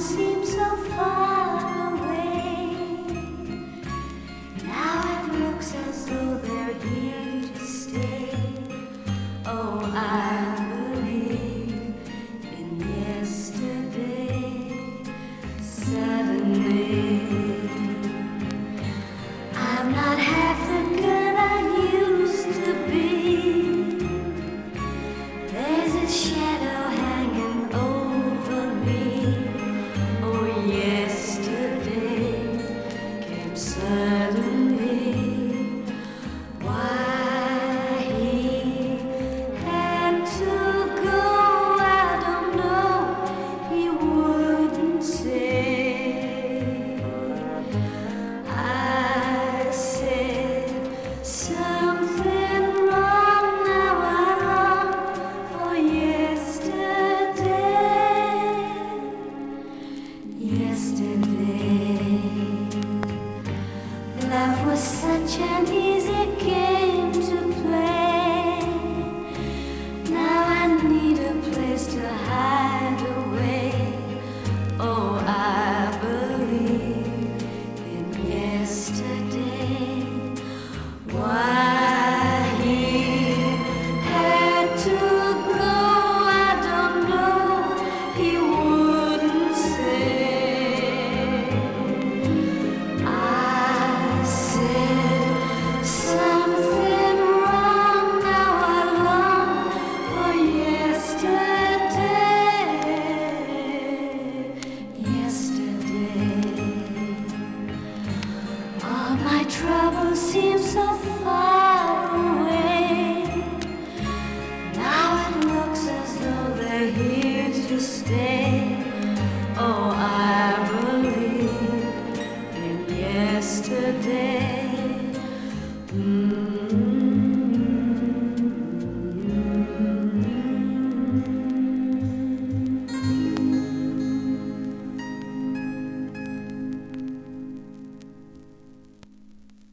seem so far away. Now it looks as though they're here to stay. Oh, I believe in yesterday. Suddenly, I'm not half the girl I used to be. There's a shadow hanging over me. Oh, yesterday came suddenly. Why he had to go, I don't know. He wouldn't say. I said something wrong. Now I long for yesterday. Yesterday, love was such an easy game to play. Now I need a place to hide away. Oh, I believe in yesterday. Why he had to go, I don't know. He wouldn't say. I said something wrong. Now I long for yesterday. Yesterday, all my troubles seem so far away. Now it looks as though they're here to stay.